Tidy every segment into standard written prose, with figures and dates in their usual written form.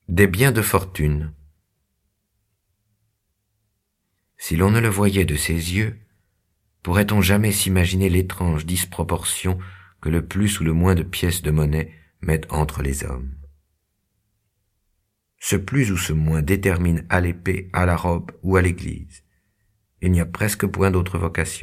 Des biens de fortune. Si l'on ne le voyait de ses yeux, pourrait-on jamais s'imaginer l'étrange disproportion que le plus ou le moins de pièces de monnaie mettent entre les hommes? Ce plus ou ce moins détermine à l'épée, à la robe ou à l'église. Il n'y a presque point d'autre vocation.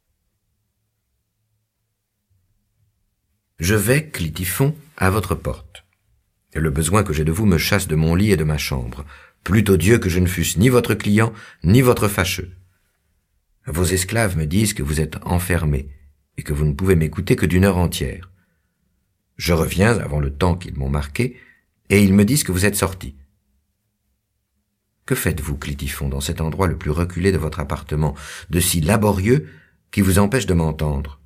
Je vais, Clitiphon, à votre porte. Et le besoin que j'ai de vous me chasse de mon lit et de ma chambre. Plutôt Dieu que je ne fusse ni votre client, ni votre fâcheux. Vos esclaves me disent que vous êtes enfermé, et que vous ne pouvez m'écouter que d'une heure entière. Je reviens avant le temps qu'ils m'ont marqué, et ils me disent que vous êtes sorti. Que faites-vous, Clitiphon, dans cet endroit le plus reculé de votre appartement, de si laborieux, qui vous empêche de m'entendre?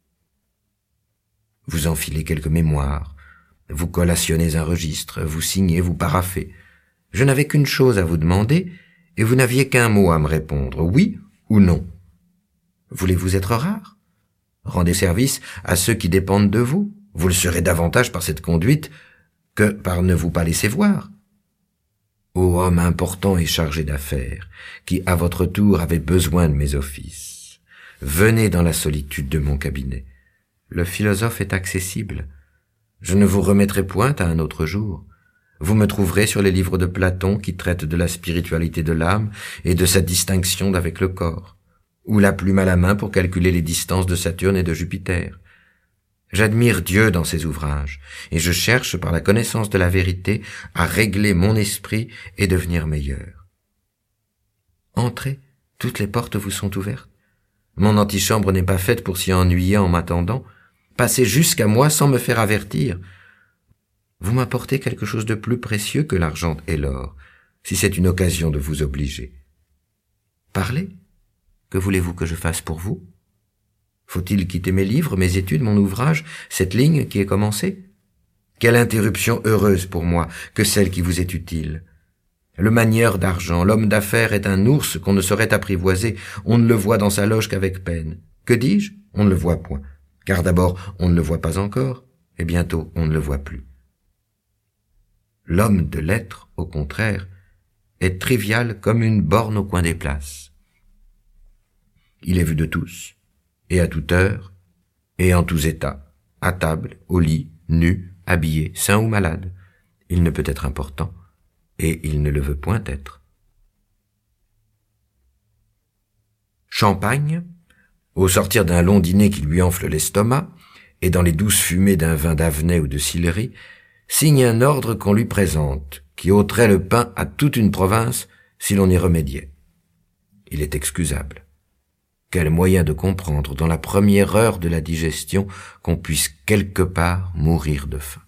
Vous enfilez quelques mémoires, vous collationnez un registre, vous signez, vous paraphez. Je n'avais qu'une chose à vous demander, et vous n'aviez qu'un mot à me répondre, oui ou non. Voulez-vous être rare? Rendez service à ceux qui dépendent de vous. Vous le serez davantage par cette conduite que par ne vous pas laisser voir. Ô homme important et chargé d'affaires, qui à votre tour avez besoin de mes offices, venez dans la solitude de mon cabinet. Le philosophe est accessible. Je ne vous remettrai point à un autre jour. Vous me trouverez sur les livres de Platon qui traitent de la spiritualité de l'âme et de sa distinction d'avec le corps, ou la plume à la main pour calculer les distances de Saturne et de Jupiter. J'admire Dieu dans ses ouvrages, et je cherche par la connaissance de la vérité à régler mon esprit et devenir meilleur. Entrez, toutes les portes vous sont ouvertes. Mon antichambre n'est pas faite pour s'y ennuyer en m'attendant. Passez jusqu'à moi sans me faire avertir. Vous m'apportez quelque chose de plus précieux que l'argent et l'or, si c'est une occasion de vous obliger. Parlez. Que voulez-vous que je fasse pour vous? Faut-il quitter mes livres, mes études, mon ouvrage, cette ligne qui est commencée? Quelle interruption heureuse pour moi que celle qui vous est utile. Le manieur d'argent, l'homme d'affaires est un ours qu'on ne saurait apprivoiser. On ne le voit dans sa loge qu'avec peine. Que dis-je? On ne le voit point. Car d'abord, on ne le voit pas encore, et bientôt on ne le voit plus. L'homme de lettres, au contraire, est trivial comme une borne au coin des places. Il est vu de tous, et à toute heure, et en tous états, à table, au lit, nu, habillé, sain ou malade. Il ne peut être important, et il ne le veut point être. Champagne, au sortir d'un long dîner qui lui enfle l'estomac, et dans les douces fumées d'un vin d'avenais ou de Sillery, signe un ordre qu'on lui présente, qui ôterait le pain à toute une province si l'on y remédiait. Il est excusable. Quel moyen de comprendre dans la première heure de la digestion qu'on puisse quelque part mourir de faim.